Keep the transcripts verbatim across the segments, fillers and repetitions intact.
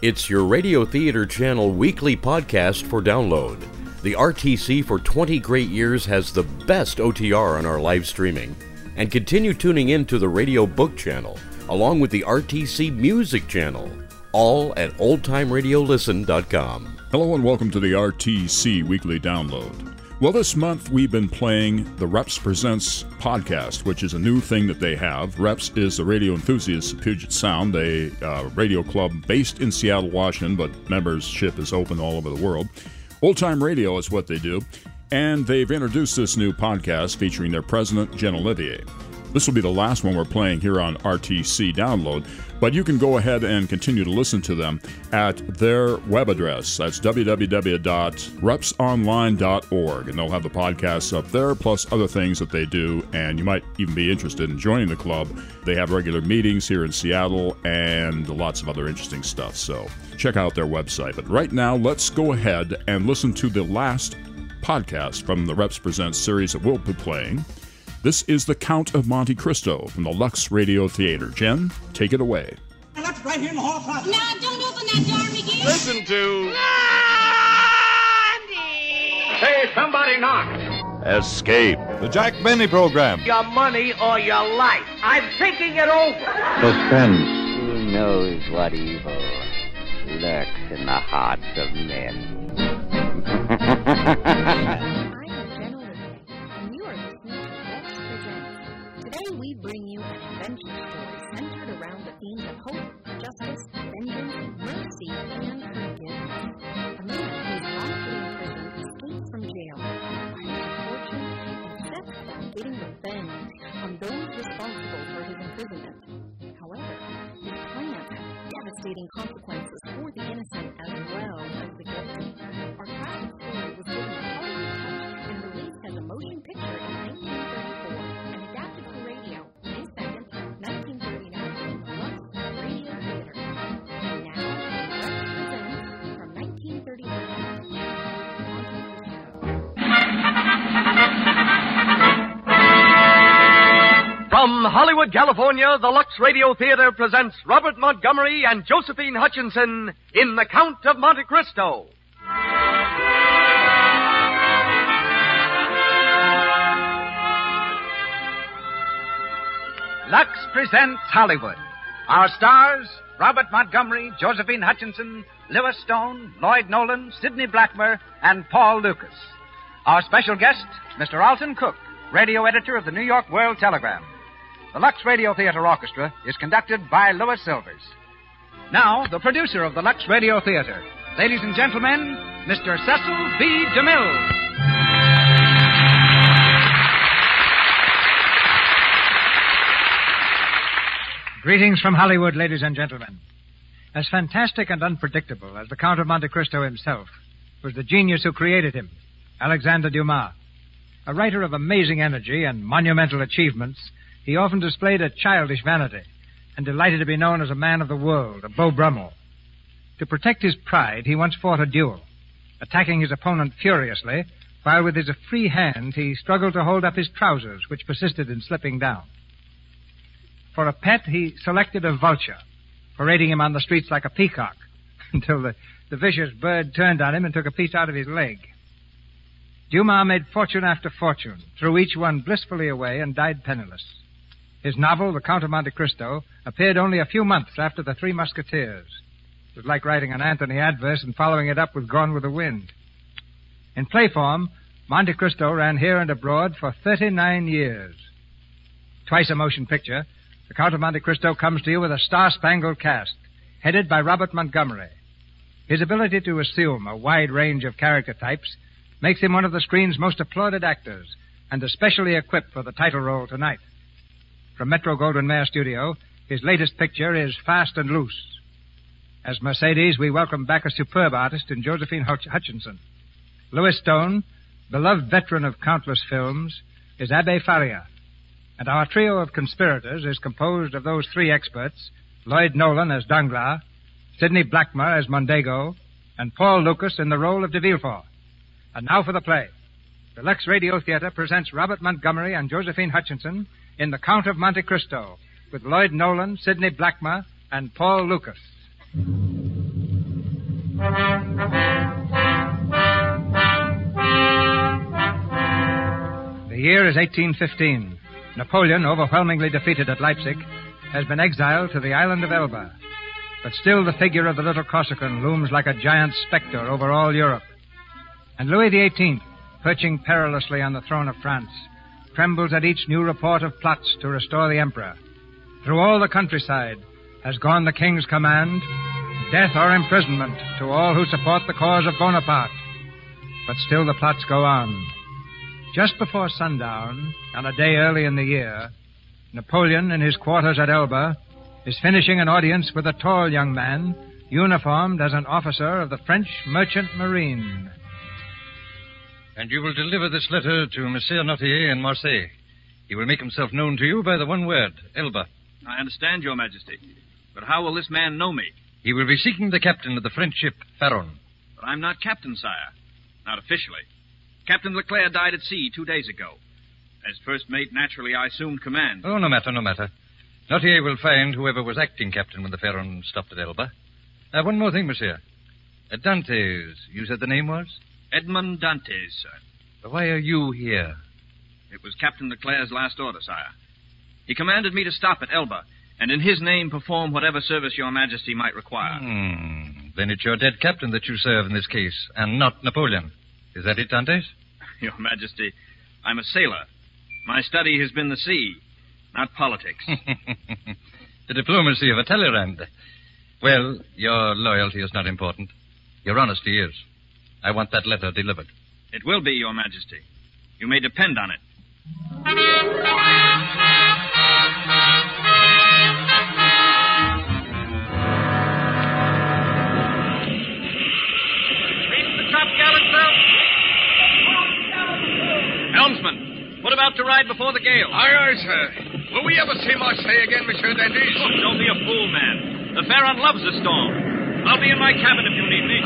It's your Radio Theater Channel weekly podcast for download. The R T C for twenty great years has the best O T R on our live streaming. And continue tuning in to the Radio Book Channel, along with the R T C Music Channel, all at old time radio listen dot com. Hello and welcome to the R T C Weekly Download. Well, this month we've been playing the Reps Presents podcast, which is a new thing that they have. Reps is the radio enthusiasts of Puget Sound, a uh, radio club based in Seattle, Washington, but membership is open all over the world. Old Time Radio is what they do, and they've introduced this new podcast featuring their president, Jen Olivier. This will be the last one we're playing here on R T C Download, but you can go ahead and continue to listen to them at their web address. That's w w w dot reps online dot org, and they'll have the podcasts up there, plus other things that they do, and you might even be interested in joining the club. They have regular meetings here in Seattle and lots of other interesting stuff, so check out their website. But right now, let's go ahead and listen to the last podcast from the Reps Presents series that we'll be playing. This is The Count of Monte Cristo from the Lux Radio Theater. Jen, take it away. I left it right here in the hall closet. No, don't open that door, Miguel. Listen to... Blondie! Hey, somebody knock. Escape. The Jack Benny Program. Your money or your life. I'm thinking it over. Suspense. Who knows what evil lurks in the hearts of men? We bring you an adventure story centered around the themes of hope, justice, vengeance, mercy, and forgiveness. A man who is wrongfully imprisoned escapes from jail, acquires a fortune, and sets about getting revenge on those responsible for his imprisonment. However, his plans have devastating consequences for the innocent as well as the guilty. Our classic story was given a Hollywood touch and released as a motion picture in nineteen thirty-four and adapted for radio May second, nineteen thirty-nine, from the Lux Radio Theater. And now, Reps Presents from nineteen thirty-nine, Monte Cristo. From Hollywood, California, the Lux Radio Theater presents Robert Montgomery and Josephine Hutchinson in The Count of Monte Cristo. Lux presents Hollywood. Our stars, Robert Montgomery, Josephine Hutchinson, Lewis Stone, Lloyd Nolan, Sidney Blackmer, and Paul Lucas. Our special guest, Mister Alton Cook, radio editor of the New York World Telegram. The Lux Radio Theater Orchestra is conducted by Louis Silvers. Now, the producer of the Lux Radio Theater. Ladies and gentlemen, Mister Cecil B. DeMille. Greetings from Hollywood, ladies and gentlemen. As fantastic and unpredictable as the Count of Monte Cristo himself was the genius who created him, Alexandre Dumas. A writer of amazing energy and monumental achievements, he often displayed a childish vanity and delighted to be known as a man of the world, a Beau Brummel. To protect his pride, he once fought a duel, attacking his opponent furiously, while with his free hand he struggled to hold up his trousers, which persisted in slipping down. For a pet, he selected a vulture, parading him on the streets like a peacock, until the, the vicious bird turned on him and took a piece out of his leg. Dumas made fortune after fortune, threw each one blissfully away, and died penniless. His novel, The Count of Monte Cristo, appeared only a few months after The Three Musketeers. It was like writing an Anthony Adverse and following it up with Gone with the Wind. In play form, Monte Cristo ran here and abroad for thirty-nine years. Twice a motion picture, The Count of Monte Cristo comes to you with a star-spangled cast, headed by Robert Montgomery. His ability to assume a wide range of character types makes him one of the screen's most applauded actors, and especially equipped for the title role tonight. From Metro-Goldwyn-Mayer Studio, his latest picture is Fast and Loose. As Mercedes, we welcome back a superb artist in Josephine Hutch- Hutchinson. Louis Stone, beloved veteran of countless films, is Abbe Faria. And our trio of conspirators is composed of those three experts, Lloyd Nolan as Danglars, Sidney Blackmer as Mondego, and Paul Lucas in the role of de Villefort. And now for the play. The Lux Radio Theater presents Robert Montgomery and Josephine Hutchinson in The Count of Monte Cristo, with Lloyd Nolan, Sidney Blackmer, and Paul Lucas. year is eighteen fifteen. Napoleon, overwhelmingly defeated at Leipzig, has been exiled to the island of Elba. But still the figure of the little Corsican looms like a giant specter over all Europe. And Louis the eighteenth, perching perilously on the throne of France, trembles at each new report of plots to restore the emperor. Through all the countryside has gone the king's command, death or imprisonment to all who support the cause of Bonaparte. But still the plots go on. Just before sundown, on a day early in the year, Napoleon, in his quarters at Elba, is finishing an audience with a tall young man, uniformed as an officer of the French Merchant Marine. And you will deliver this letter to Monsieur Nautier in Marseille. He will make himself known to you by the one word, Elba. I understand, Your Majesty. But how will this man know me? He will be seeking the captain of the French ship, Pharaon. But I'm not captain, sire. Not officially. Captain Leclerc died at sea two days ago. As first mate, naturally, I assumed command. Oh, no matter, no matter. Nautier will find whoever was acting captain when the Pharaon stopped at Elba. Uh, one more thing, monsieur. Uh, Dantes, you said the name was? Edmond Dantes, sir. But why are you here? It was Captain Leclerc's last order, sire. He commanded me to stop at Elba, and in his name perform whatever service Your Majesty might require. Hmm. Then it's your dead captain that you serve in this case, and not Napoleon. Is that it, Dantes? Your Majesty, I'm a sailor. My study has been the sea, not politics. The diplomacy of a Talleyrand. Well, your loyalty is not important. Your honesty is. I want that letter delivered. It will be, Your Majesty. You may depend on it. Reach the top gallant, sir. Helmsman, what about to ride before the gale? Aye, aye, sir. Will we ever see Marseille again, Monsieur Dantes? Oh, don't be a fool, man. The Pharaon loves a storm. I'll be in my cabin if you need me.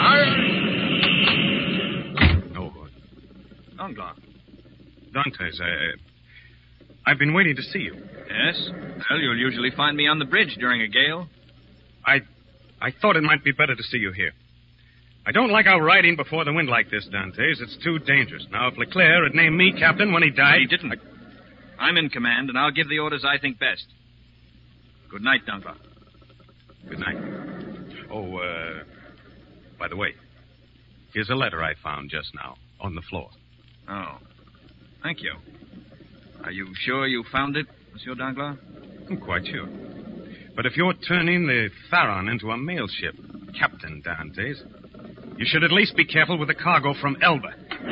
Aye. Oh, Danglars. Dantes, I, I've been waiting to see you. Yes? Well, you'll usually find me on the bridge during a gale. I, I thought it might be better to see you here. I don't like out riding before the wind like this, Dantes. It's too dangerous. Now, if Leclerc had named me captain when he died... He didn't. I... I'm in command, and I'll give the orders I think best. Good night, Danglars. Good night. Oh, uh, by the way, here's a letter I found just now on the floor. Oh, thank you. Are you sure you found it, Monsieur Danglars? I'm quite sure. But if you're turning the Pharaon into a mail ship, Captain Dantes, you should at least be careful with the cargo from Elba.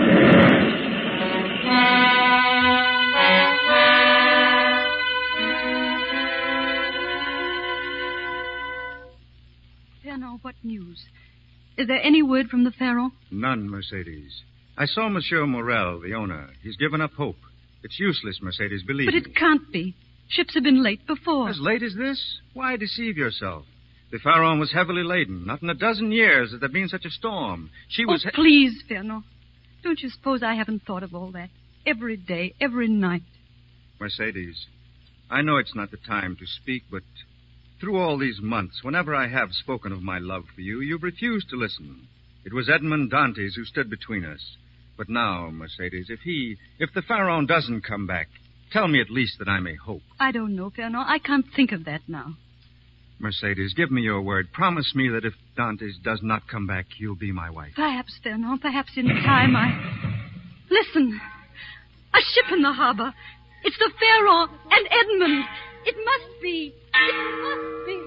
Fernand, what news? Is there any word from the Pharaon? None, Mercedes. I saw Monsieur Morel, the owner. He's given up hope. It's useless, Mercedes, believe but me. But it can't be. Ships have been late before. As late as this? Why deceive yourself? The Pharaon was heavily laden. Not in a dozen years has there been such a storm. She was... Oh, please, Fernand. Don't you suppose I haven't thought of all that? Every day, every night. Mercedes, I know it's not the time to speak, but through all these months, whenever I have spoken of my love for you, you've refused to listen. It was Edmond Dantes who stood between us. But now, Mercedes, if he, if the Pharaon doesn't come back, tell me at least that I may hope. I don't know, Fernand. I can't think of that now. Mercedes, give me your word. Promise me that if Dantes does not come back, you'll be my wife. Perhaps, Fernand. Perhaps in time I... Listen. A ship in the harbor. It's the Pharaon and Edmund. It must be. It must be.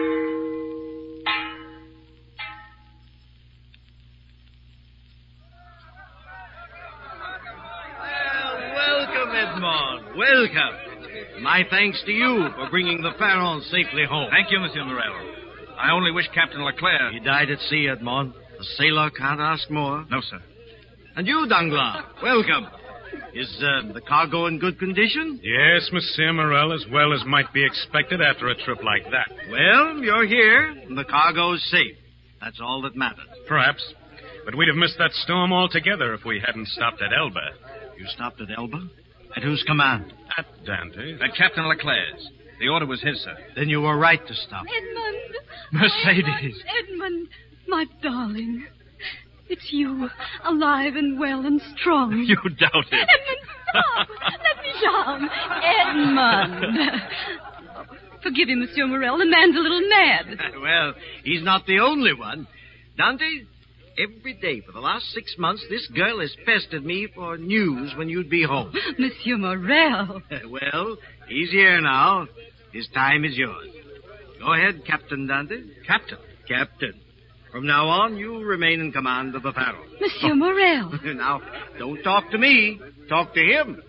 Welcome, Edmond. Welcome. My thanks to you for bringing the Pharaon safely home. Thank you, Monsieur Morel. I only wish Captain Leclerc... He died at sea, Edmond. A sailor can't ask more. No, sir. And you, Danglars, welcome. Is uh, the cargo in good condition? Yes, Monsieur Morel, as well as might be expected after a trip like that. Well, you're here, and the cargo is safe. That's all that matters. Perhaps. But we'd have missed that storm altogether if we hadn't stopped at Elba. You stopped at Elba? At whose command? At Dantes. At Captain Leclerc's. The order was his, sir. Then you were right to stop. Edmund! Mercedes! Edmund, Edmund, my darling. It's you, alive and well and strong. You doubt it. Edmund! Stop! Let me down. Edmund. Forgive him, Monsieur Morel. The man's a little mad. Well, he's not the only one. Dante, every day for the last six months, this girl has pestered me for news when you'd be home. Monsieur Morel. Well, he's here now. His time is yours. Go ahead, Captain Dante. Captain? Captain. From now on, you remain in command of the Pharaoh. Monsieur Morel. Now, don't talk to me. Talk to him.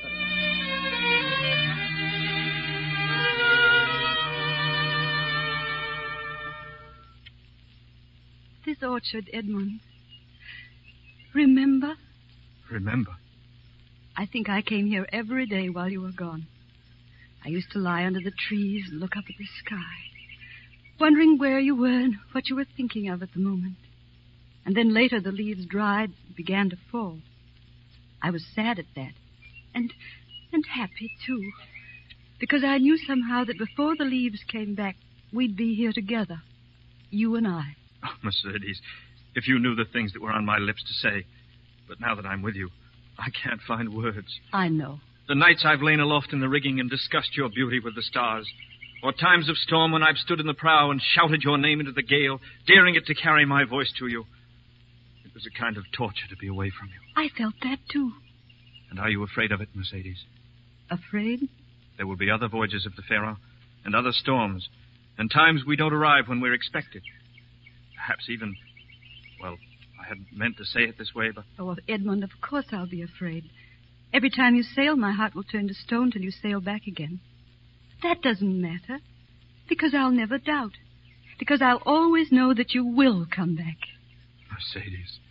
This orchard, Edmund. Remember? Remember? I think I came here every day while you were gone. I used to lie under the trees and look up at the sky, wondering where you were and what you were thinking of at the moment. And then later the leaves dried and began to fall. I was sad at that, and and happy, too, because I knew somehow that before the leaves came back, we'd be here together, you and I. Oh, Mercedes, if you knew the things that were on my lips to say. But now that I'm with you, I can't find words. I know. The nights I've lain aloft in the rigging and discussed your beauty with the stars, or times of storm when I've stood in the prow and shouted your name into the gale, daring it to carry my voice to you. It was a kind of torture to be away from you. I felt that, too. And are you afraid of it, Mercedes? Afraid? There will be other voyages of the Pharaoh, and other storms, and times we don't arrive when we're expected. Perhaps even, well, I hadn't meant to say it this way, but... Oh, Edmund, of course I'll be afraid. Every time you sail, my heart will turn to stone till you sail back again. That doesn't matter, because I'll never doubt. Because I'll always know that you will come back. Mercedes.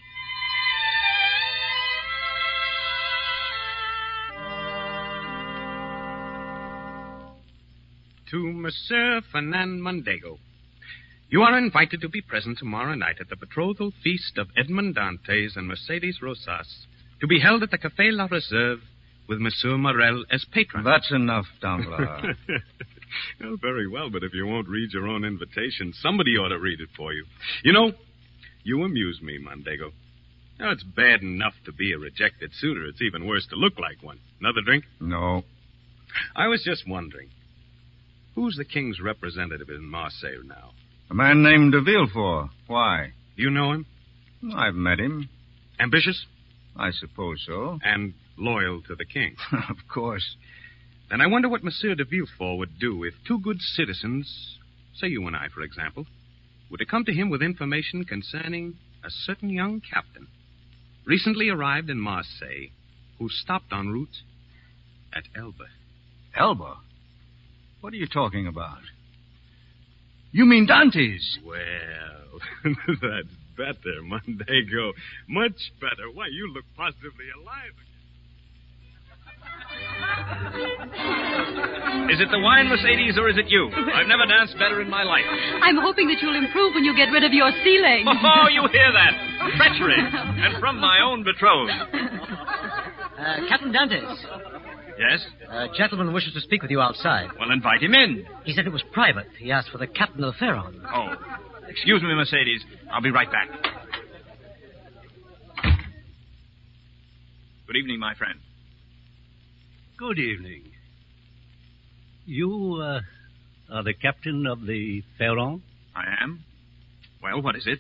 To Monsieur Fernand Mondego. You are invited to be present tomorrow night at the betrothal feast of Edmond Dantes and Mercedes Rosas, to be held at the Café La Reserve with Monsieur Morel as patron. That's enough, Danglars. Well, very well, but if you won't read your own invitation, somebody ought to read it for you. You know, you amuse me, Mondego. Now, it's bad enough to be a rejected suitor. It's even worse to look like one. Another drink? No. I was just wondering, who's the king's representative in Marseille now? A man named de Villefort. Why? You know him? I've met him. Ambitious? I suppose so. And loyal to the king? Of course. Then I wonder what Monsieur de Villefort would do if two good citizens, say you and I, for example, were to come to him with information concerning a certain young captain, recently arrived in Marseille, who stopped en route at Elba. Elba? What are you talking about? You mean Dantes? Well, that's better, Mondego. Much better. Why, you look positively alive again. Is it the wine, Mercedes, or is it you? I've never danced better in my life. I'm hoping that you'll improve when you get rid of your sea legs. Oh, you hear that? Treachery. And from my own betrothed. Uh, Captain Dantes. Yes? A gentleman wishes to speak with you outside. Well, invite him in. He said it was private. He asked for the captain of the Pharaoh. Oh. Excuse me, Mercedes. I'll be right back. Good evening, my friend. Good evening. You, uh, are the captain of the Pharaoh? I am. Well, what is it?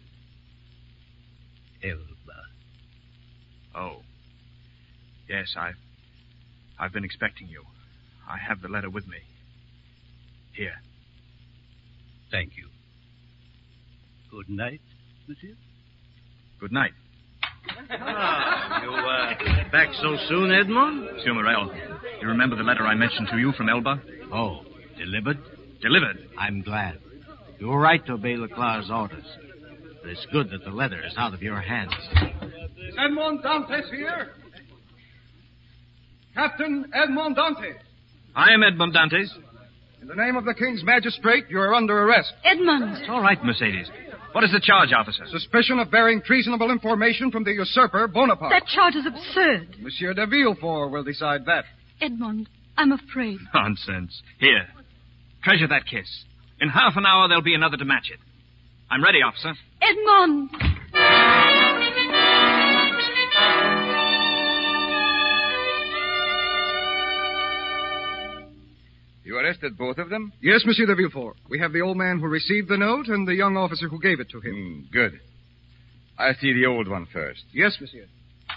Elba. Oh. Yes, I've... I've been expecting you. I have the letter with me. Here. Thank you. Good night, monsieur. Good night. Ah, you, uh, back so soon, Edmond? Monsieur Morel, you remember the letter I mentioned to you from Elba? Oh, delivered? Delivered. I'm glad. You were right to obey Leclerc's orders. But it's good that the letter is out of your hands. Is Edmond Dantes here? Captain Edmond Dantes. I am Edmond Dantes. In the name of the King's magistrate, you are under arrest. Edmond. It's all right, Mercedes. What is the charge, officer? Suspicion of bearing treasonable information from the usurper, Bonaparte. That charge is absurd. Monsieur de Villefort will decide that. Edmond, I'm afraid. Nonsense. Here. Treasure that kiss. In half an hour, there'll be another to match it. I'm ready, officer. You arrested both of them? Yes, Monsieur de Villefort. We have the old man who received the note and the young officer who gave it to him. Mm, good. I'll see the old one first. Yes, monsieur.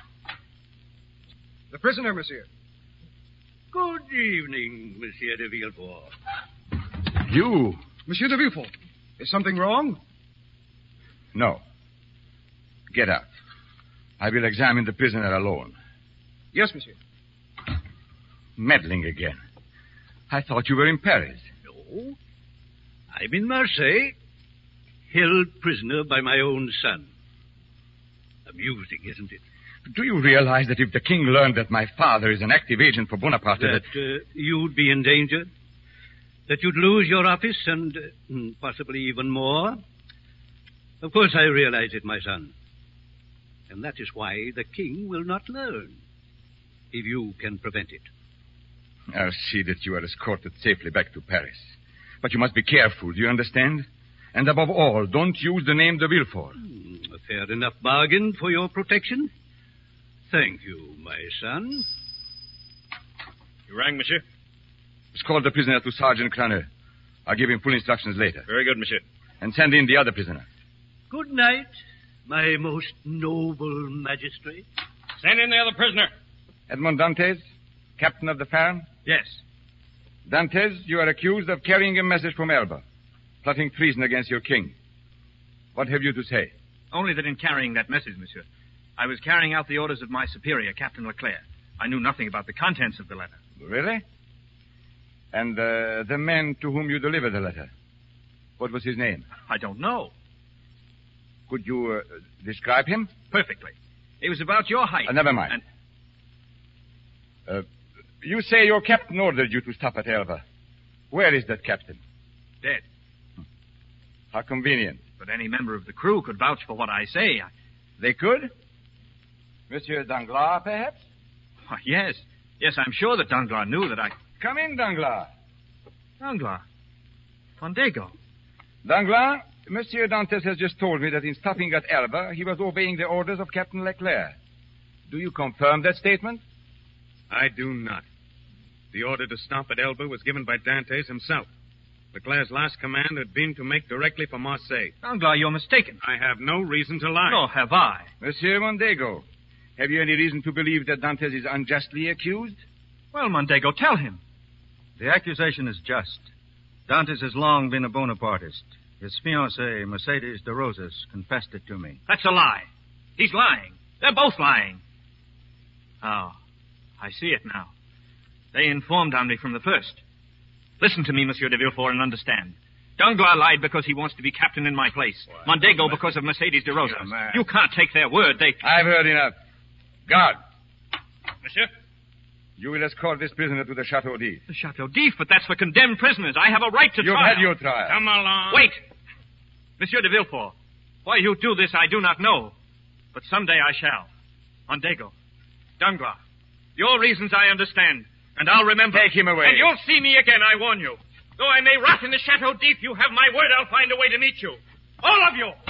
The prisoner, monsieur. Good evening, Monsieur de Villefort. You? Monsieur de Villefort, is something wrong? No. Get out. I will examine the prisoner alone. Yes, monsieur. Meddling again. I thought you were in Paris. No. I'm in Marseille, held prisoner by my own son. Amusing, isn't it? Do you realize that if the king learned that my father is an active agent for Bonaparte... That, that... Uh, you'd be in danger? That you'd lose your office and uh, possibly even more? Of course I realize it, my son. And that is why the king will not learn, if you can prevent it. I'll see that you are escorted safely back to Paris. But you must be careful, do you understand? And above all, don't use the name de Villefort. Hmm, a fair enough bargain for your protection. Thank you, my son. You rang, monsieur? Escort the prisoner to Sergeant Craneux. I'll give him full instructions later. Very good, monsieur. And send in the other prisoner. Good night, my most noble magistrate. Send in the other prisoner. Edmond Dantes, captain of the Pharaon? Yes. Dantes, you are accused of carrying a message from Elba, plotting treason against your king. What have you to say? Only that in carrying that message, monsieur, I was carrying out the orders of my superior, Captain Leclerc. I knew nothing about the contents of the letter. Really? And uh, the man to whom you delivered the letter, what was his name? I don't know. Could you uh, describe him? Perfectly. It was about your height. Uh, never mind. And... Uh, you say your captain ordered you to stop at Elba. Where is that captain? Dead. How convenient. But any member of the crew could vouch for what I say. I... They could? Monsieur Danglars, perhaps? Why, yes. Yes, I'm sure that Danglars knew that I... Come in, Danglars. Danglars. Mondego. Danglars, Monsieur Dantes has just told me that in stopping at Elba, he was obeying the orders of Captain Leclerc. Do you confirm that statement? I do not. The order to stop at Elba was given by Dantes himself. Leclerc's last command had been to make directly for Marseille. Danglars, you're mistaken. I have no reason to lie. Nor have I. Monsieur Mondego, have you any reason to believe that Dantes is unjustly accused? Well, Mondego, tell him. The accusation is just. Dantes has long been a Bonapartist. His fiancée, Mercedes de Rosas, confessed it to me. That's a lie. He's lying. They're both lying. Oh, I see it now. They informed on me from the first. Listen to me, Monsieur de Villefort, and understand. Danglars lied because he wants to be captain in my place. What? Mondego because of Mercedes de Rosas. Yeah, you can't take their word. They... I've heard enough. Guard. Monsieur? You will escort this prisoner to the Chateau d'If. The Chateau d'If? But that's for condemned prisoners. I have a right to You've trial. You've had your trial. Come along. Wait. Monsieur de Villefort, why you do this I do not know. But someday I shall. Mondego. Danglars. Your reasons I understand. And I'll remember. Take him away. And you'll see me again, I warn you. Though I may rot in the Chateau d'If, you have my word I'll find a way to meet you. All of you.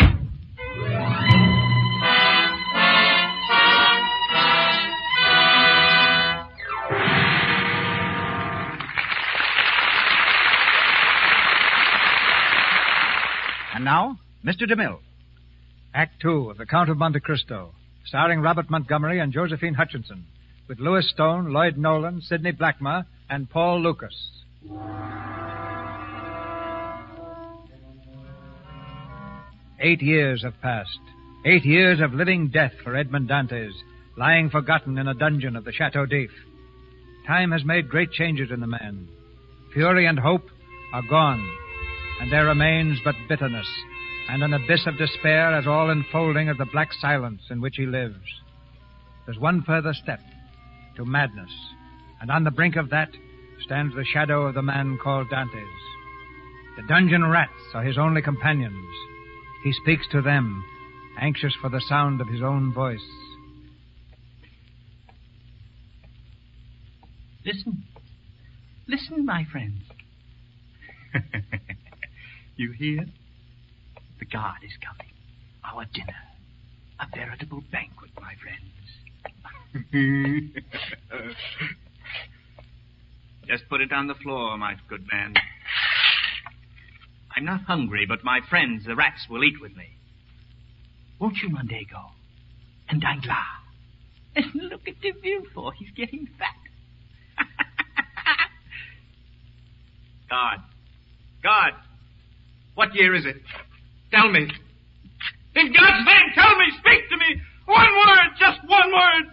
And now, Mister DeMille. Act Two of The Count of Monte Cristo, starring Robert Montgomery and Josephine Hutchinson, with Louis Stone, Lloyd Nolan, Sidney Blackmer, and Paul Lucas. Eight years have passed. Eight years of living death for Edmond Dantes, lying forgotten in a dungeon of the Chateau d'If. Time has made great changes in the man. Fury and hope are gone, and there remains but bitterness and an abyss of despair as all enfolding of the black silence in which he lives. There's one further step to madness, and on the brink of that stands the shadow of the man called Dantes. The dungeon rats are his only companions. He speaks to them, anxious for the sound of his own voice. Listen. Listen, my friends. You hear? The guard is coming. Our dinner. A veritable banquet, my friends. Just put it on the floor, my good man. I'm not hungry, but my friends, the rats, will eat with me. Won't you, Mondego? And Danglars? And look at de Villefort. He's getting fat. God. God. What year is it? Tell me. In God's name, tell me. Speak to me. One word. Just one word.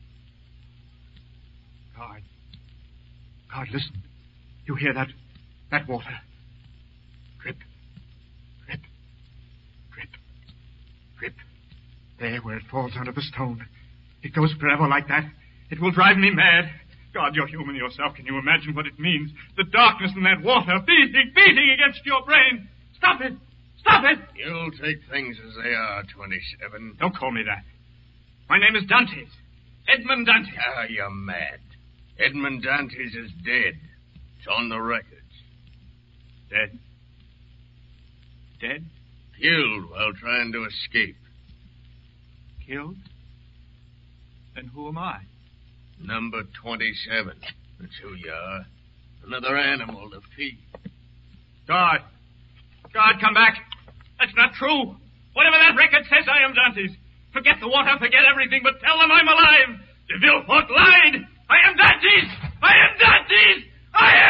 God. God, listen. You hear that? That water. Drip. Drip. Drip. Drip. There, where it falls under the stone. It goes forever like that. It will drive me mad. God, you're human yourself. Can you imagine what it means? The darkness in that water, beating, beating against your brain. Stop it! Stop it! You'll take things as they are, twenty-seven. Don't call me that. My name is Dantes. Edmond Dantes. Ah, you're mad. Edmond Dantes is dead. It's on the records. Dead? Dead? Killed while trying to escape. Killed? Then who am I? Number twenty-seven. That's who you are. Another animal to feed. God. God, come back. That's not true. Whatever that record says, I am Dantes. Forget the water, forget everything, but tell them I'm alive. De Villefort lied. I am Dantes. I am Dantes. I am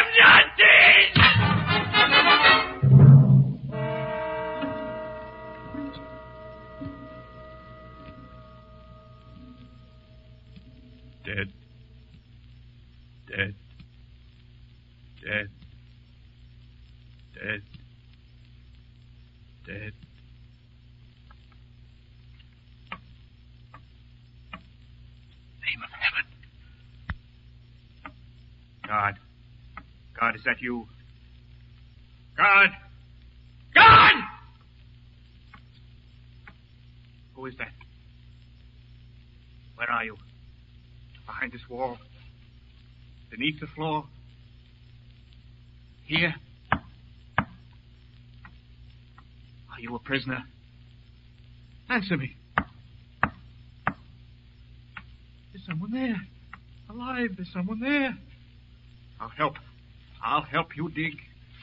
Dantes. Dead. Dead. Dead. Dead. Dead. Name of heaven. God. God, is that you? God! God! Who is that? Where are you? Behind this wall? Beneath the floor? Here? Are you a prisoner? Answer me. There's someone there. Alive, there's someone there. I'll help. I'll help you dig.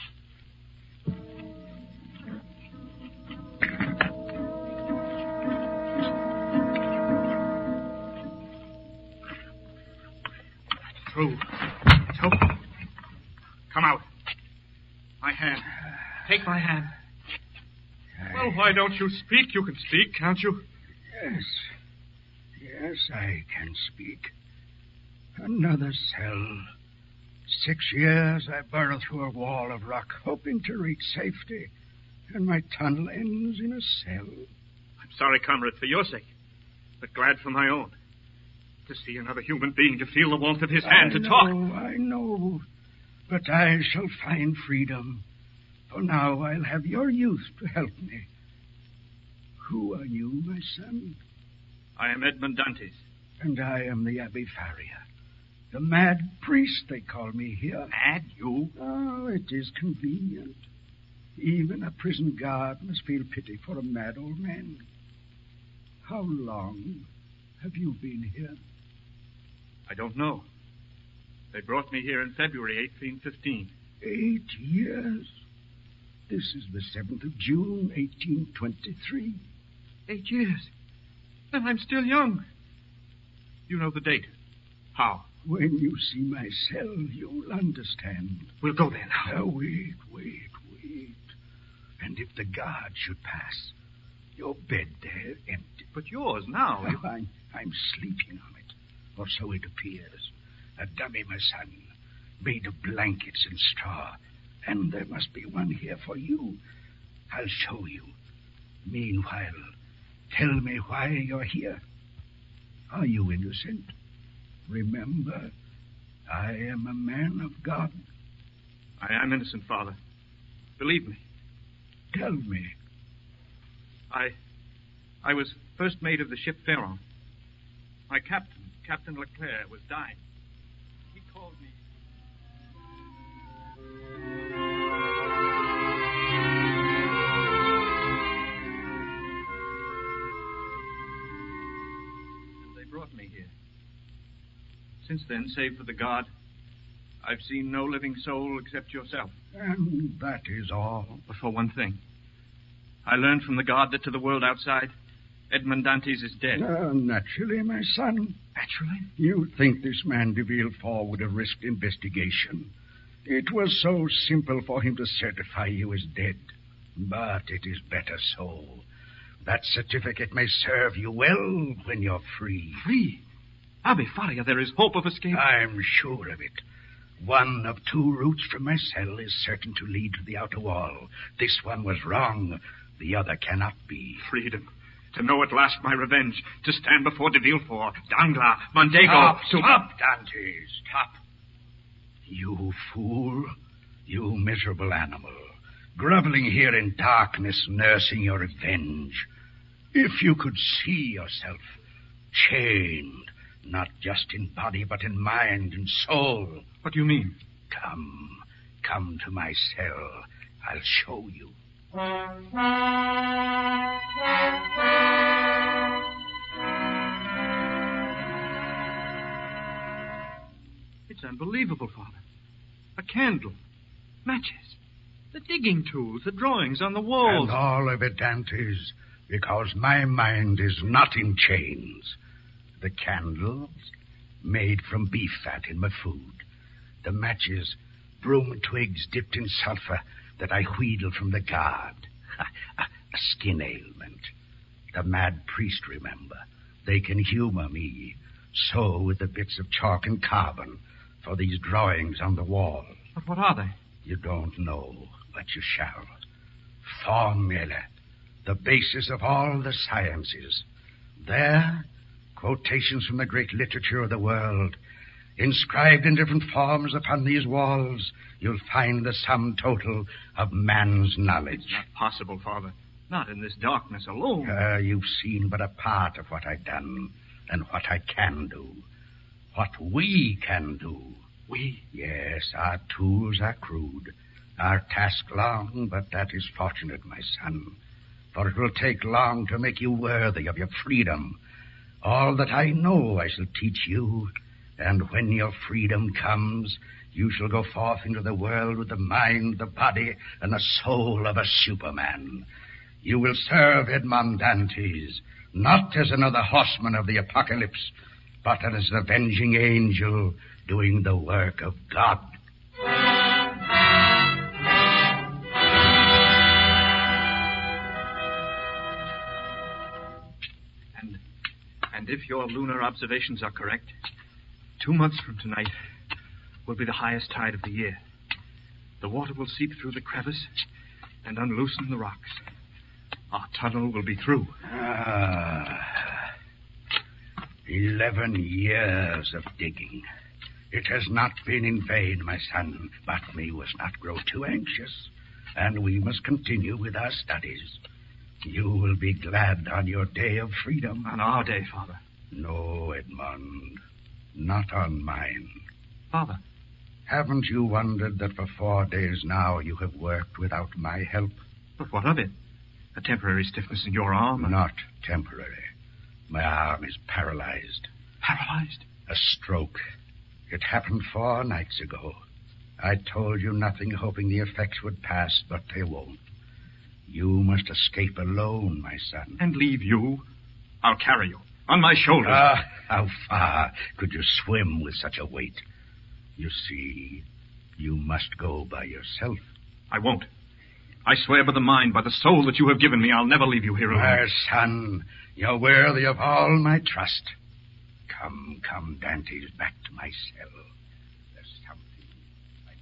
Through. It's open. Come out. My hand. Take my hand. Well, why don't you speak? You can speak, can't you? Yes. Yes, I can speak. Another cell. Six years I burrow through a wall of rock, hoping to reach safety, and my tunnel ends in a cell. I'm sorry, comrade, for your sake, but glad for my own. To see another human being, to feel the warmth of his hand, I to know, talk. I know, but I shall find freedom. For now I'll have your youth to help me. Who are you, my son? I am Edmond Dantes. And I am the Abbé Faria. The mad priest, they call me here. Mad, you? Oh, it is convenient. Even a prison guard must feel pity for a mad old man. How long have you been here? I don't know. They brought me here in February eighteen fifteen. Eight years? This is the seventh of June, eighteen twenty-three. Eight years? Then I'm still young. You know the date. How? When you see my cell, you'll understand. We'll go there now. Now, wait, wait, wait. And if the guard should pass, your bed there empty. But yours now. Oh, I'm, I'm sleeping on it, or so it appears. A dummy, my son, made of blankets and straw. And there must be one here for you. I'll show you. Meanwhile, tell me why you're here. Are you innocent? Remember, I am a man of God. I am innocent, Father. Believe me. Tell me. I... I was first mate of the ship Pharaon. My captain, Captain Leclerc, was dying. He called me... And they brought me here. Since then, save for the guard, I've seen no living soul except yourself. And that is all. But for one thing, I learned from the guard that to the world outside, Edmond Dantes is dead. Uh, naturally, my son. Naturally? You think this man de Villefort would have risked investigation. It was so simple for him to certify you as dead. But it is better so. That certificate may serve you well when you're free. Free? Abbe Faria, there is hope of escape. I'm sure of it. One of two routes from my cell is certain to lead to the outer wall. This one was wrong. The other cannot be. Freedom. To know at last my revenge. To stand before de Villefort, Danglars, Mondego. Stop, to... stop, Dante, stop. You fool. You miserable animal. Groveling here in darkness, nursing your revenge. If you could see yourself chained, not just in body, but in mind and soul. What do you mean? Come, come to my cell. I'll show you. It's unbelievable, Father. A candle, matches, the digging tools, the drawings on the walls. And all of it, Dantes, because my mind is not in chains. The candles, made from beef fat in my food. The matches, broom twigs dipped in sulphur that I wheedled from the guard. A, a skin ailment. The mad priest, remember. They can humor me. So with the bits of chalk and carbon for these drawings on the wall. But what are they? You don't know, but you shall. Formula. The basis of all the sciences. There, quotations from the great literature of the world. Inscribed in different forms upon these walls, you'll find the sum total of man's knowledge. It's not possible, Father. Not in this darkness alone. Uh, you've seen but a part of what I've done and what I can do. What we can do. We? Yes, our tools are crude. Our task long, but that is fortunate, my son. For it will take long to make you worthy of your freedom. All that I know I shall teach you, and when your freedom comes, you shall go forth into the world with the mind, the body, and the soul of a Superman. You will serve Edmond Dantes, not as another horseman of the apocalypse, but as an avenging angel doing the work of God. And, and if your lunar observations are correct, two months from tonight will be the highest tide of the year. The water will seep through the crevice and unloosen the rocks. Our tunnel will be through. Ah, eleven years of digging. It has not been in vain, my son, but we must not grow too anxious, and we must continue with our studies. You will be glad on your day of freedom. On our day, Father. No, Edmond, not on mine. Father. Haven't you wondered that for four days now you have worked without my help? But what of it? A temporary stiffness in your arm? Not temporary. My arm is paralyzed. Paralyzed? A stroke. It happened four nights ago. I told you nothing, hoping the effects would pass, but they won't. You must escape alone, my son. And leave you? I'll carry you. On my shoulders. Ah, how far could you swim with such a weight? You see, you must go by yourself. I won't. I swear by the mind, by the soul that you have given me, I'll never leave you here alone. My son, you're worthy of all my trust. Come, come, Dantes, back to my cell. There's something like...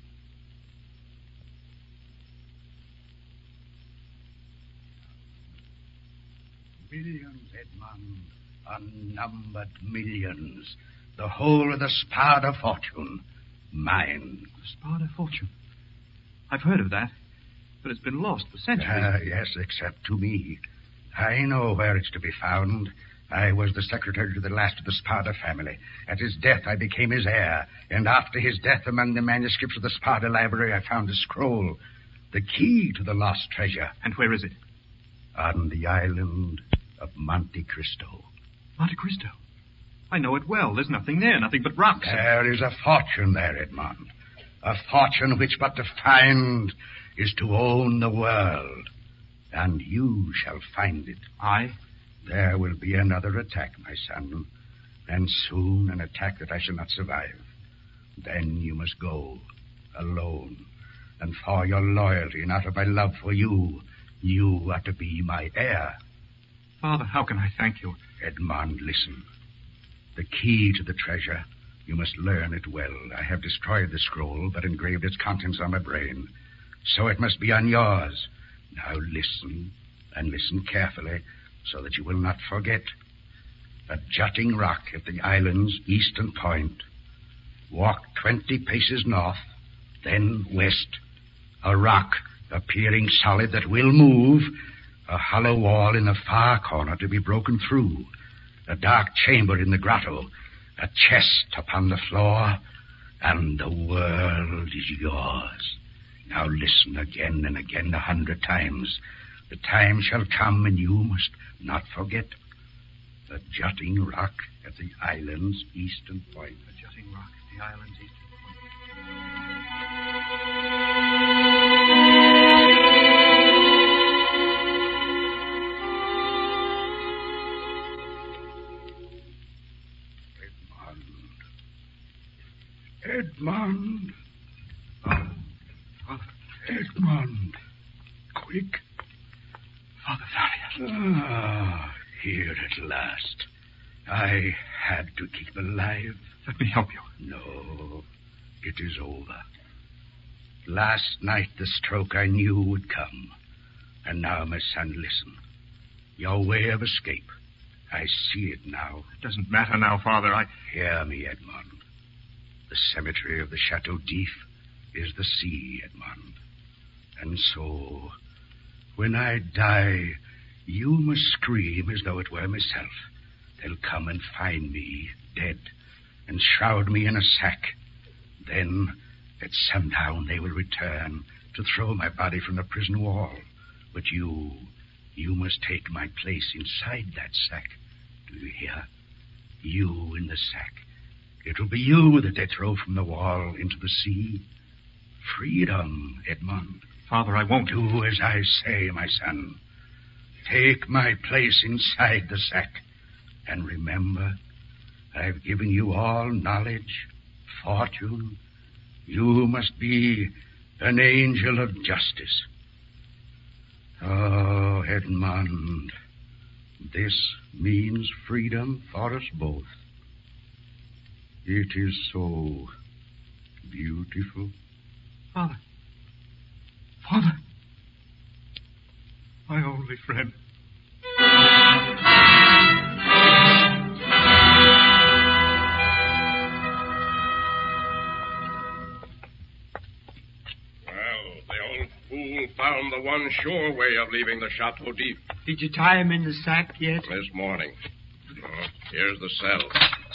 Millions, Edmond. Unnumbered millions. The whole of the Spada fortune. Mine. The Spada fortune? I've heard of that, but it's been lost for centuries. Uh, yes, except to me. I know where it's to be found. I was the secretary to the last of the Spada family. At his death, I became his heir. And after his death, among the manuscripts of the Spada library, I found a scroll. The key to the lost treasure. And where is it? On the island of Monte Cristo. Monte Cristo? I know it well. There's nothing there, nothing but rocks. There is a fortune there, Edmond. A fortune which but to find is to own the world. And you shall find it. I? There will be another attack, my son. And soon an attack that I shall not survive. Then you must go, alone. And for your loyalty and out of my love for you, you are to be my heir. Father, how can I thank you? Edmond, listen. The key to the treasure, you must learn it well. I have destroyed the scroll, but engraved its contents on my brain. So it must be on yours. Now listen, and listen carefully, so that you will not forget. A jutting rock at the island's eastern point. Walk twenty paces north, then west. A rock appearing solid that will move. A hollow wall in the far corner to be broken through. A dark chamber in the grotto. A chest upon the floor. And the world is yours. Now listen again and again a hundred times. The time shall come and you must not forget. A jutting rock at the island's eastern point. A jutting rock at the island's eastern Edmond. Oh, Father. Edmond. Quick. Father Thaddeus. Ah, here at last. I had to keep alive. Let me help you. No, it is over. Last night the stroke I knew would come. And now, my son, listen. Your way of escape. I see it now. It doesn't matter now, Father. I... Hear me, Edmond. The cemetery of the Chateau d'If is the sea, Edmond. And so, when I die, you must scream as though it were myself. They'll come and find me dead and shroud me in a sack. Then, at sundown, they will return to throw my body from the prison wall. But you, you must take my place inside that sack. Do you hear? You in the sack. It will be you that they throw from the wall into the sea. Freedom, Edmond. Father, I won't. Do as I say, my son. Take my place inside the sack. And remember, I've given you all knowledge, fortune. You must be an angel of justice. Oh, Edmond, this means freedom for us both. It is so beautiful. Father. Father. My only friend. Well, the old fool found the one sure way of leaving the Chateau d'If. Did you tie him in the sack yet? This morning. Oh, here's the cell.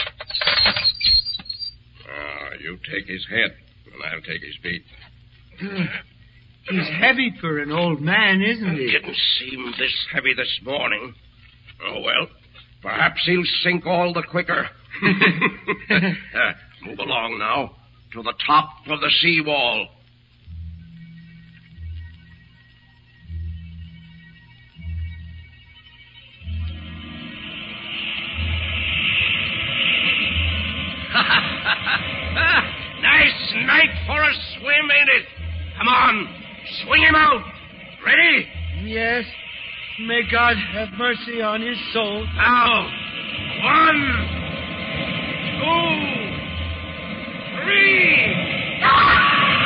Ah, you take his head, and I'll take his feet. Uh, he's heavy for an old man, isn't he? It didn't seem this heavy this morning. Oh, well, perhaps he'll sink all the quicker. uh, move along now, to the top of the seawall. Nice night for a swim, ain't it? Come on, swing him out. Ready? Yes. May God have mercy on his soul. Now, one, two, three. Ah!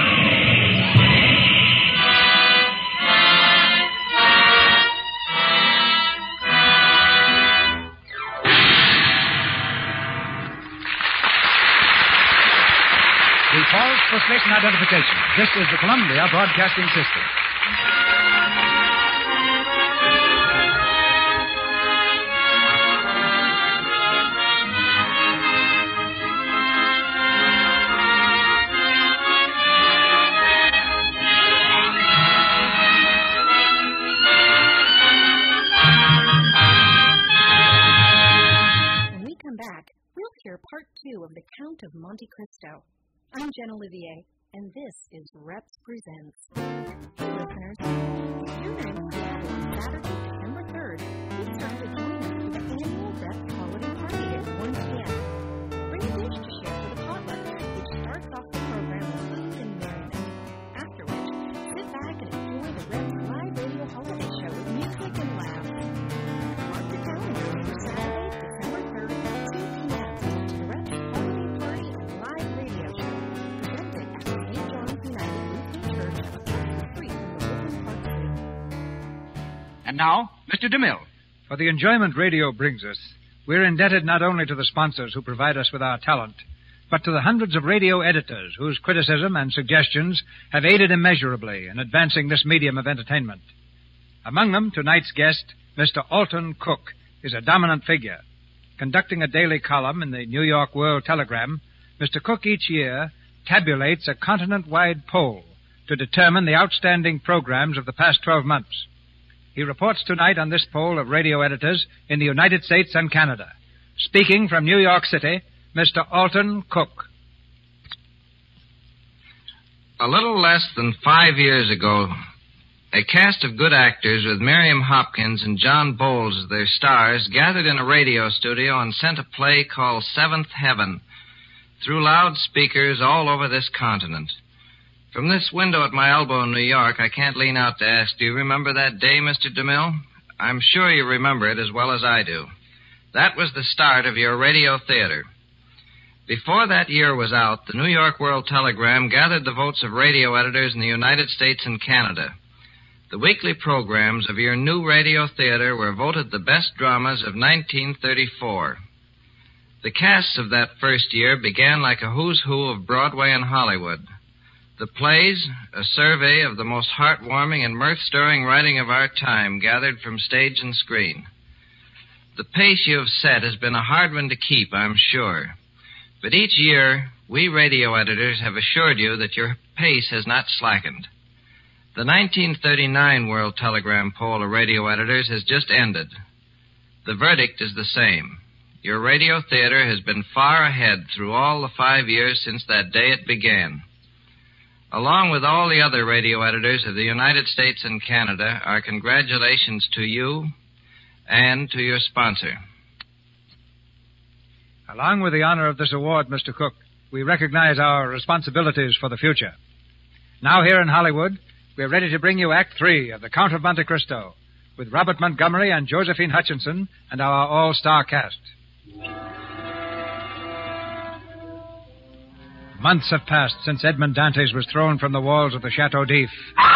We pause for station identification. This is the Columbia Broadcasting System. When we come back, we'll part two of The Count of Monte Cristo. I'm Jen Olivier, and this is Reps Presents. Hey, listeners, if you're in Seattle on Saturday, December third, be sure to join us for the annual Reps Holiday Party at one p.m. Bring a dish to share for the potluck, which starts off the program with food and merriment. After which, sit back and enjoy the Reps Live Radio Holiday Show with music and laughs. Mark the calendar for Saturday, December third at two p.m. The Reps Holiday Party and Live Radio Show, presented at the Saint John's United Lutheran Church across the street from the Open Park Street. And now, Mister DeMille. For the enjoyment radio brings us, we're indebted not only to the sponsors who provide us with our talent, but to the hundreds of radio editors whose criticism and suggestions have aided immeasurably in advancing this medium of entertainment. Among them, tonight's guest, Mister Alton Cook, is a dominant figure. Conducting a daily column in the New York World Telegram, Mister Cook each year tabulates a continent-wide poll to determine the outstanding programs of the past twelve months. He reports tonight on this poll of radio editors in the United States and Canada. Speaking from New York City, Mister Alton Cook. A little less than five years ago, a cast of good actors with Miriam Hopkins and John Bowles as their stars gathered in a radio studio and sent a play called Seventh Heaven through loudspeakers all over this continent. From this window at my elbow in New York, I can't lean out to ask, do you remember that day, Mister DeMille? I'm sure you remember it as well as I do. That was the start of your radio theater. Before that year was out, the New York World Telegram gathered the votes of radio editors in the United States and Canada. The weekly programs of your new radio theater were voted the best dramas of nineteen thirty-four. The casts of that first year began like a who's who of Broadway and Hollywood. The plays, a survey of the most heartwarming and mirth-stirring writing of our time, gathered from stage and screen. The pace you have set has been a hard one to keep, I'm sure. But each year, we radio editors have assured you that your pace has not slackened. The nineteen thirty-nine World Telegram poll of radio editors has just ended. The verdict is the same. Your radio theater has been far ahead through all the five years since that day it began. Along with all the other radio editors of the United States and Canada, our congratulations to you and to your sponsor. Along with the honor of this award, Mister Cook, we recognize our responsibilities for the future. Now here in Hollywood, we're ready to bring you Act Three of The Count of Monte Cristo, with Robert Montgomery and Josephine Hutchinson and our all-star cast. Months have passed since Edmond Dantes was thrown from the walls of the Chateau d'If.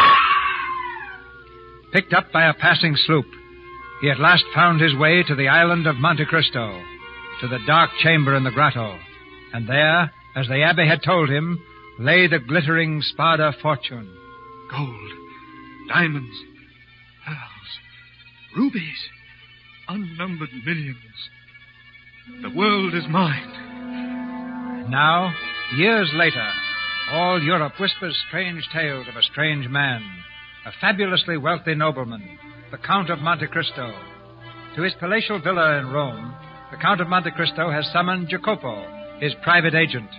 Picked up by a passing sloop, he at last found his way to the island of Monte Cristo, to the dark chamber in the grotto. And there, as the abbé had told him, lay the glittering Spada fortune. Gold, diamonds, pearls, rubies, unnumbered millions. The world is mine. Now, years later, all Europe whispers strange tales of a strange man, a fabulously wealthy nobleman, the Count of Monte Cristo. To his palatial villa in Rome, the Count of Monte Cristo has summoned Jacopo, his private agent.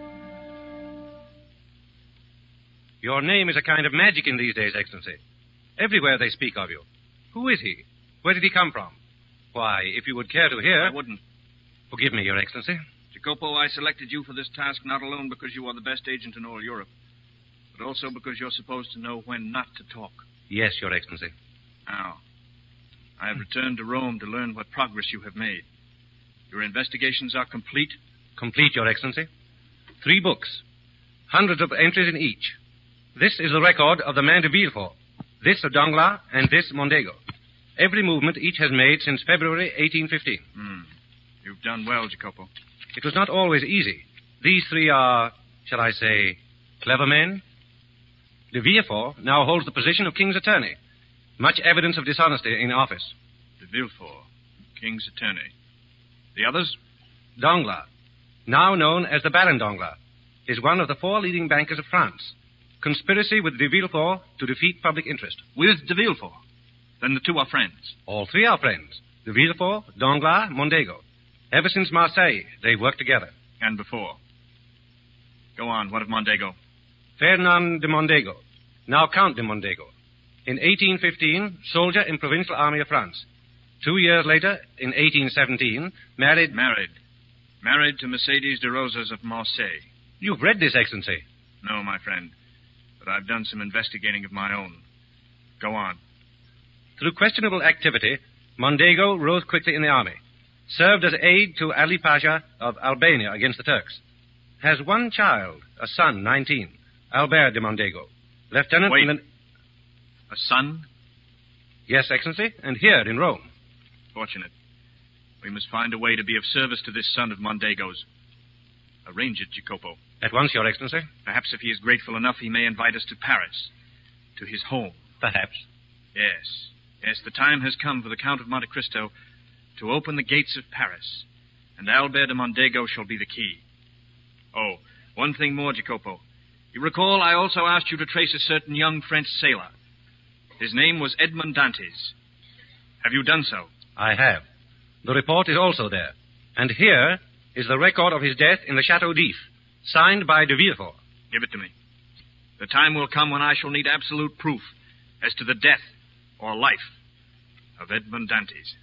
Your name is a kind of magic in these days, Excellency. Everywhere they speak of you. Who is he? Where did he come from? Why, if you would care to hear... I wouldn't. Forgive me, Your Excellency. Jacopo, I selected you for this task not alone because you are the best agent in all Europe, but also because you're supposed to know when not to talk. Yes, Your Excellency. Now, I have returned to Rome to learn what progress you have made. Your investigations are complete? Complete, Your Excellency. Three books. Hundreds of entries in each. This is the record of the man de Villefort, this of Danglars, and this Mondego. Every movement each has made since February eighteen fifteen. Hmm. You've done well, Jacopo. It was not always easy. These three are, shall I say, clever men. De Villefort now holds the position of King's attorney. Much evidence of dishonesty in office. De Villefort, King's attorney. The others? Danglars, now known as the Baron Danglars, is one of the four leading bankers of France. Conspiracy with de Villefort to defeat public interest. With de Villefort? Then the two are friends. All three are friends. De Villefort, Danglars, Mondego. Ever since Marseille, they've worked together. And before. Go on. What of Mondego? Ferdinand de Mondego, now Count de Mondego. In eighteen fifteen, soldier in Provincial Army of France. Two years later, in eighteen seventeen, married... Married. Married to Mercedes de Rosas of Marseille. You've read this, Excellency. No, my friend. But I've done some investigating of my own. Go on. Through questionable activity, Mondego rose quickly in the army. Served as aide to Ali Pasha of Albania against the Turks. Has one child, a son, nineteen, Albert de Mondego. Lieutenant... Wait. in the... A son? Yes, Excellency, and here in Rome. Fortunate. We must find a way to be of service to this son of Mondego's. Arrange it, Jacopo. At once, Your Excellency. Perhaps if he is grateful enough, he may invite us to Paris. To his home. Perhaps. Yes. Yes, the time has come for the Count of Monte Cristo to open the gates of Paris. And Albert de Mondego shall be the key. Oh, one thing more, Jacopo. You recall I also asked you to trace a certain young French sailor. His name was Edmond Dantes. Have you done so? I have. The report is also there. And here is the record of his death in the Chateau d'If, signed by de Villefort. Give it to me. The time will come when I shall need absolute proof as to the death or life of Edmond Dantes.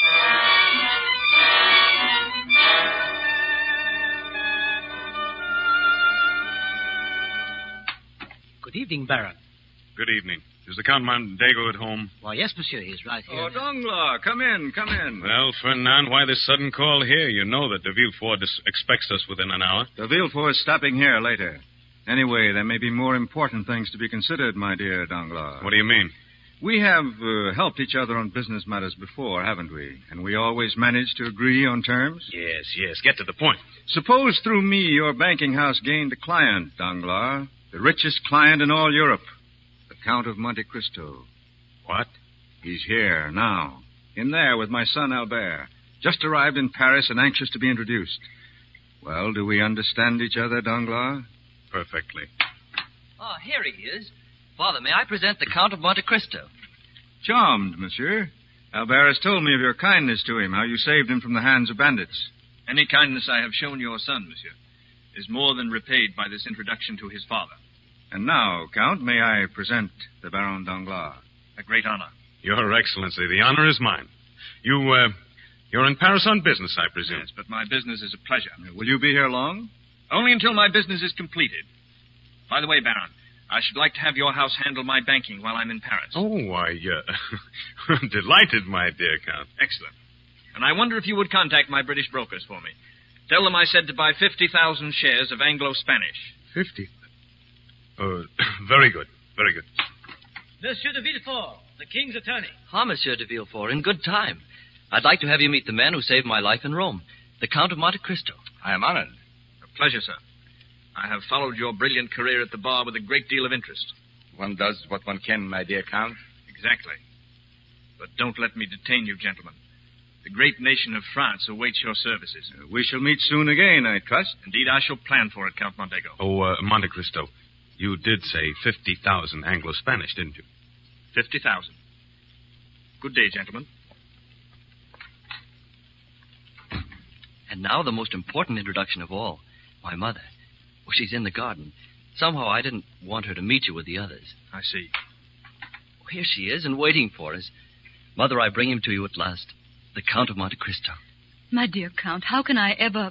Good evening, Baron. Good evening. Is the Count Mondego at home? Why, yes, monsieur. He's right here. Oh, Danglars, come in, come in. Well, Fernand, why this sudden call here? You know that de Villefort dis- expects us within an hour. De Villefort is stopping here later. Anyway, there may be more important things to be considered, my dear Danglars. What do you mean? We have uh, helped each other on business matters before, haven't we? And we always managed to agree on terms? Yes, yes. Get to the point. Suppose through me your banking house gained a client, Danglars. The richest client in all Europe. The Count of Monte Cristo. What? He's here now. In there with my son Albert. Just arrived in Paris and anxious to be introduced. Well, do we understand each other, Danglars? Perfectly. Oh, here he is. Father, may I present the Count of Monte Cristo? Charmed, monsieur. Albert has told me of your kindness to him, how you saved him from the hands of bandits. Any kindness I have shown your son, monsieur, is more than repaid by this introduction to his father. And now, Count, may I present the Baron Danglars? A great honor. Your Excellency, the honor is mine. You, uh, you're in Paris on business, I presume. Yes, but my business is a pleasure. Will you be here long? Only until my business is completed. By the way, Baron, I should like to have your house handle my banking while I'm in Paris. Oh, why, uh, delighted, my dear Count. Excellent. And I wonder if you would contact my British brokers for me. Tell them I said to buy fifty thousand shares of Anglo-Spanish. Fifty? Uh, very good, very good. Monsieur de Villefort, the King's attorney. Ah, Monsieur de Villefort, in good time. I'd like to have you meet the man who saved my life in Rome, the Count of Monte Cristo. I am honored. A pleasure, sir. I have followed your brilliant career at the bar with a great deal of interest. One does what one can, my dear Count. Exactly. But don't let me detain you, gentlemen. The great nation of France awaits your services. Uh, we shall meet soon again, I trust. Indeed, I shall plan for it, Count Mondego. Oh, uh, Monte Cristo, you did say fifty thousand Anglo-Spanish, didn't you? fifty thousand. Good day, gentlemen. And now the most important introduction of all, my mother. Oh, she's in the garden. Somehow I didn't want her to meet you with the others. I see. Oh, here she is and waiting for us. Mother, I bring him to you at last. The Count of Monte Cristo. My dear Count, how can I ever...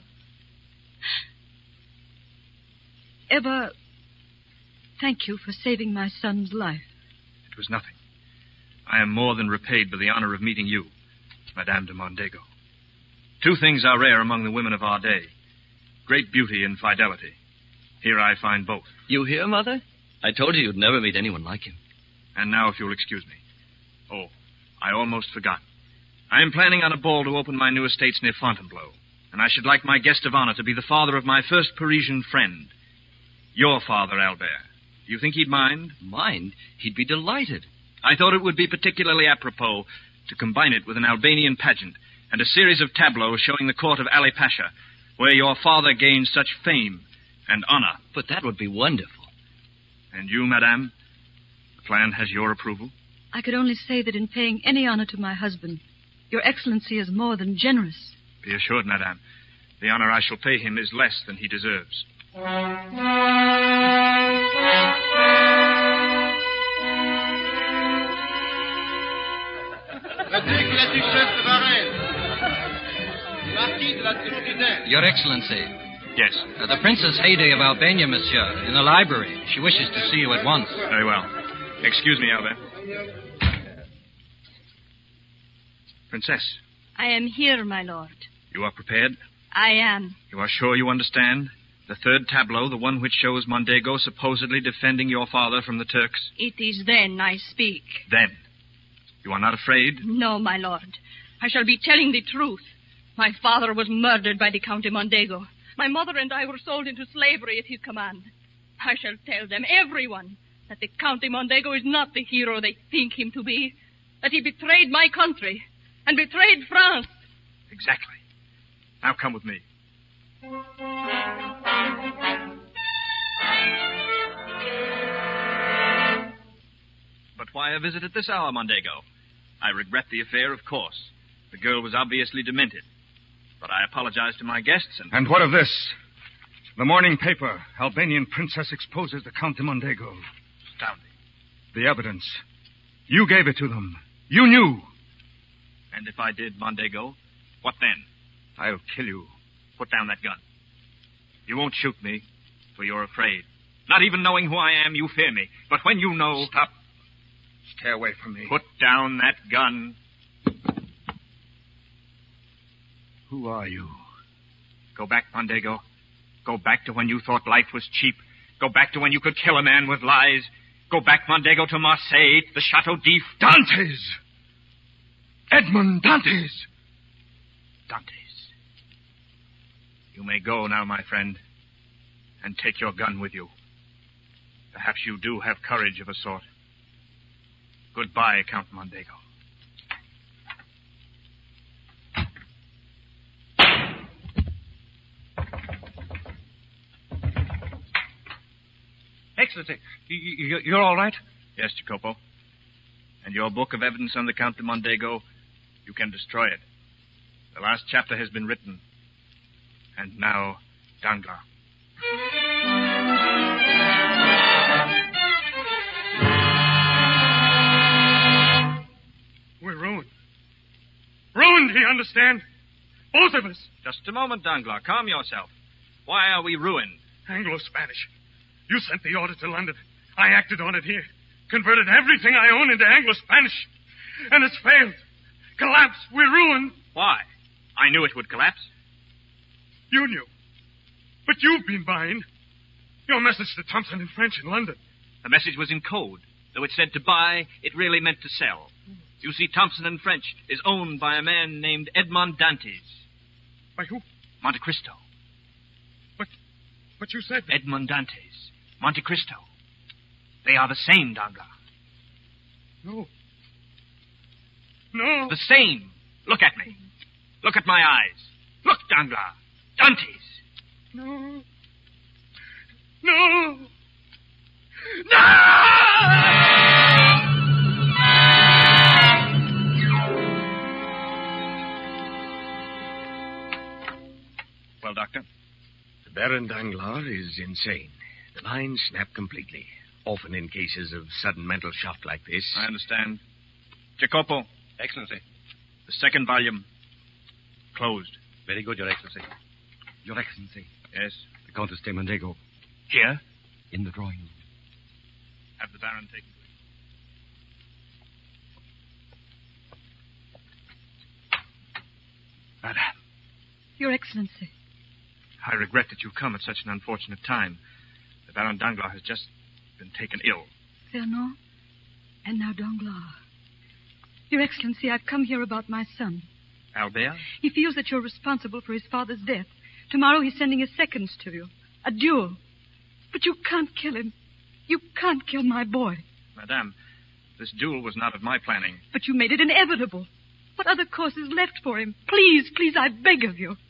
ever thank you for saving my son's life? It was nothing. I am more than repaid by the honor of meeting you, Madame de Mondego. Two things are rare among the women of our day. Great beauty and fidelity. Here I find both. You here, Mother? I told you you'd never meet anyone like him. And now, if you'll excuse me. Oh, I almost forgot. I am planning on a ball to open my new estates near Fontainebleau, and I should like my guest of honor to be the father of my first Parisian friend. Your father, Albert. Do you think he'd mind? Mind? He'd be delighted. I thought it would be particularly apropos to combine it with an Albanian pageant and a series of tableaux showing the court of Ali Pasha, where your father gained such fame and honor. But that would be wonderful. And you, Madame? The plan has your approval? I could only say that in paying any honor to my husband, Your Excellency is more than generous. Be assured, madame, the honor I shall pay him is less than he deserves. Your Excellency. Yes? Uh, the Princess Haydée of Albania, monsieur, in the library. She wishes to see you at once. Very well. Excuse me, Albert. Princess, I am here, my lord. you are prepared? I am. You are sure you understand? The third tableau, the one which shows Mondego supposedly defending your father from the Turks? It is then I speak. Then. You are not afraid? No, my lord. I shall be telling the truth. My father was murdered by the Count de Mondego. My mother and I were sold into slavery at his command. I shall tell them, everyone, that the Count de Mondego is not the hero they think him to be. That he betrayed my country and betrayed France. Exactly. Now come with me. But why a visit at this hour, Mondego? I regret the affair, of course. The girl was obviously demented. But I apologize to my guests and... And what of this? The morning paper, Albanian princess exposes the Count de Mondego. Astounding. The evidence. You gave it to them. You knew. And if I did, Mondego, what then? I'll kill you. Put down that gun. You won't shoot me, for you're afraid. Not even knowing who I am, you fear me. But when you know... Stop. Stay away from me. Put down that gun. Who are you? Go back, Mondego. Go back to when you thought life was cheap. Go back to when you could kill a man with lies. Go back, Mondego, to Marseille, the Chateau d'If. Dantes! Edmond Dantes! Dantes. You may go now, my friend, and take your gun with you. Perhaps you do have courage of a sort. Goodbye, Count Mondego. Excellency, you, you're all right? Yes, Jacopo. And your book of evidence on the Count de Mondego, you can destroy it. The last chapter has been written. And now, Danglars. We're ruined. Ruined, do you understand? Both of us. Just a moment, Danglars. Calm yourself. Why are we ruined? Anglo-Spanish. You sent the order to London. I acted on it here. Converted everything I own into Anglo-Spanish. And it's failed. Collapsed. We're ruined. Why? I knew it would collapse. You knew. But you've been buying. Your message to Thompson in French in London. The message was in code. Though it said to buy, it really meant to sell. You see, Thompson and French is owned by a man named Edmond Dantes. By who? Monte Cristo. But, but you said... Edmond Dantes. Monte Cristo. They are the same, Danglars. No. No. The same. Look at me. Look at my eyes. Look, Danglars. Dantes. No. No. No! Well, Doctor? The Baron Danglars is insane. The lines snap completely. Often in cases of sudden mental shock like this. I understand. Jacopo. Excellency. The second volume. Closed. Very good, Your Excellency. Your Excellency. Yes? The Countess de Mondego. Here? In the drawing room. Have the Baron taken to it. Madame. Your Excellency. I regret that you've come at such an unfortunate time. The Baron Danglars has just been taken ill. Fernand, and now Danglars. Your Excellency, I've come here about my son. Albert? He feels that you're responsible for his father's death. Tomorrow he's sending his seconds to you. A duel. But you can't kill him. You can't kill my boy. Madame, this duel was not of my planning. But you made it inevitable. What other course is left for him? Please, please, I beg of you.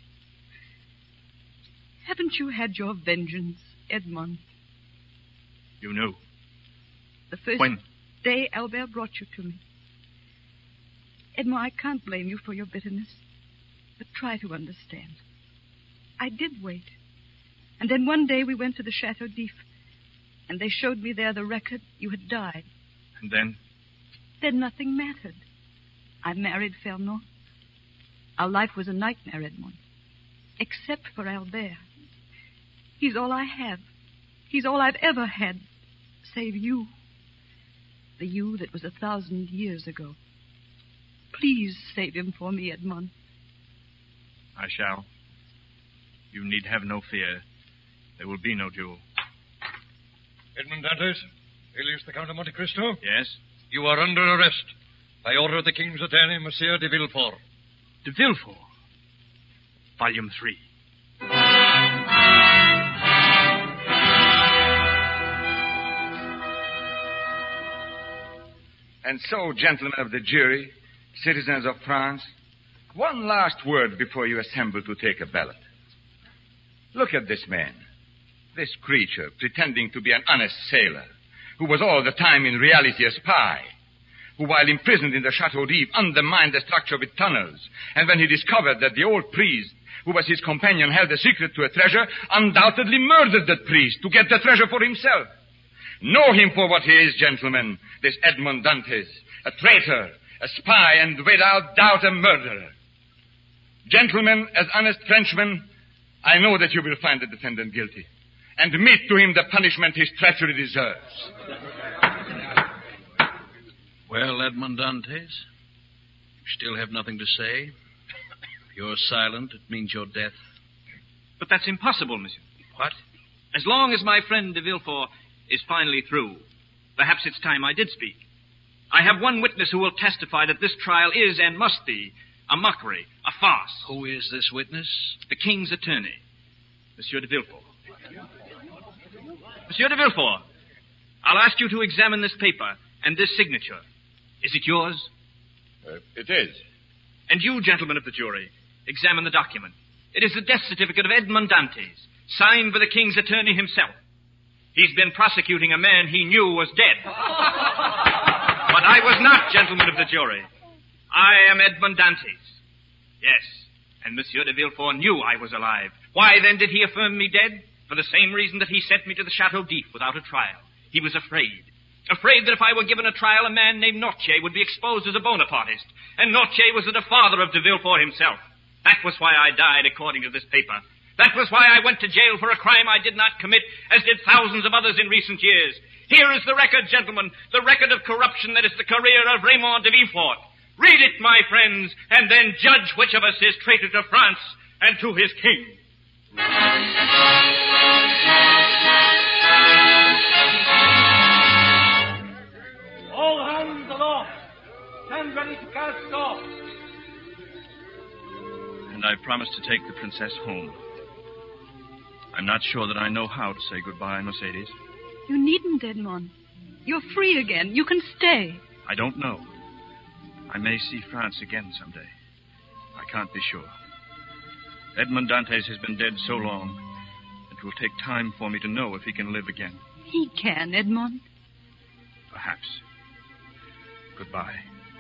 Haven't you had your vengeance, Edmond? You knew. The first When? day Albert brought you to me. Edmond, I can't blame you for your bitterness. But try to understand. I did wait. And then one day we went to the Chateau d'If, and they showed me there the record you had died. And then? Then nothing mattered. I married Fernand. Our life was a nightmare, Edmond. Except for Albert. He's all I have. He's all I've ever had. Save you. The you that was a thousand years ago. Please save him for me, Edmond. I shall. You need have no fear. There will be no duel. Edmond Dantes, alias the Count of Monte Cristo? Yes? You are under arrest by order of the King's attorney, Monsieur de Villefort. De Villefort? Volume three. And so, gentlemen of the jury, citizens of France, one last word before you assemble to take a ballot. Look at this man, this creature pretending to be an honest sailor, who was all the time in reality a spy, who while imprisoned in the Chateau d'If undermined the structure of its tunnels, and when he discovered that the old priest, who was his companion, held the secret to a treasure, undoubtedly murdered that priest to get the treasure for himself. Know him for what he is, gentlemen, this Edmond Dantes, a traitor, a spy, and without doubt a murderer. Gentlemen, as honest Frenchmen, I know that you will find the defendant guilty, and mete to him the punishment his treachery deserves. Well, Edmond Dantes, you still have nothing to say. If you're silent, it means your death. But that's impossible, monsieur. What? As long as my friend de Villefort is finally through, perhaps it's time I did speak. I have one witness who will testify that this trial is and must be a mockery, a farce. Who is this witness? The King's attorney, Monsieur de Villefort. Monsieur de Villefort, I'll ask you to examine this paper and this signature. Is it yours? Uh, it is. And you, gentlemen of the jury, examine the document. It is the death certificate of Edmond Dantes, signed by the King's attorney himself. He's been prosecuting a man he knew was dead. But I was not, gentlemen of the jury. I am Edmond Dantes. Yes, and Monsieur de Villefort knew I was alive. Why, then, did he affirm me dead? For the same reason that he sent me to the Chateau d'If without a trial. He was afraid. Afraid that if I were given a trial, a man named Noirtier would be exposed as a Bonapartist. And Noirtier was the father of de Villefort himself. That was why I died, according to this paper. That was why I went to jail for a crime I did not commit, as did thousands of others in recent years. Here is the record, gentlemen, the record of corruption that is the career of Raymond de Villefort. Read it, my friends, and then judge which of us is traitor to France and to his king. All hands aloft. Stand ready to cast off. And I promised to take the princess home. I'm not sure that I know how to say goodbye, Mercedes. You needn't, Edmond. You're free again. You can stay. I don't know. I may see France again someday. I can't be sure. Edmond Dantes has been dead so long, it will take time for me to know if he can live again. He can, Edmond. Perhaps. Goodbye.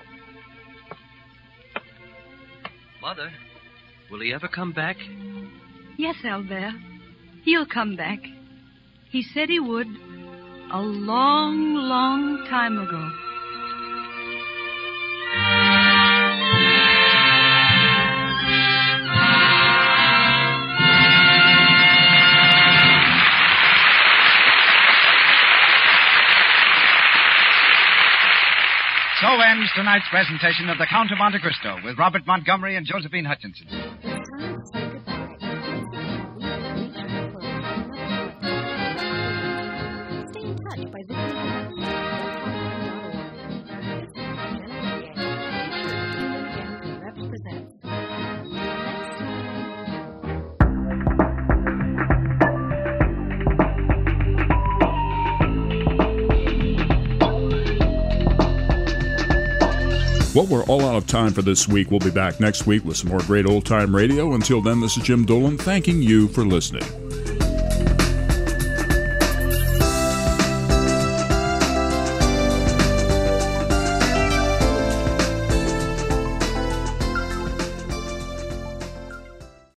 Mother, will he ever come back? Yes, Albert. He'll come back. He said he would a long, long time ago. So ends tonight's presentation of The Count of Monte Cristo with Robert Montgomery and Josephine Hutchinson. Stay in touch by visiting our website, Reps presents. Next Well, we're all out of time for this week. We'll be back next week with some more great old-time radio. Until then, this is Jim Dolan thanking you for listening.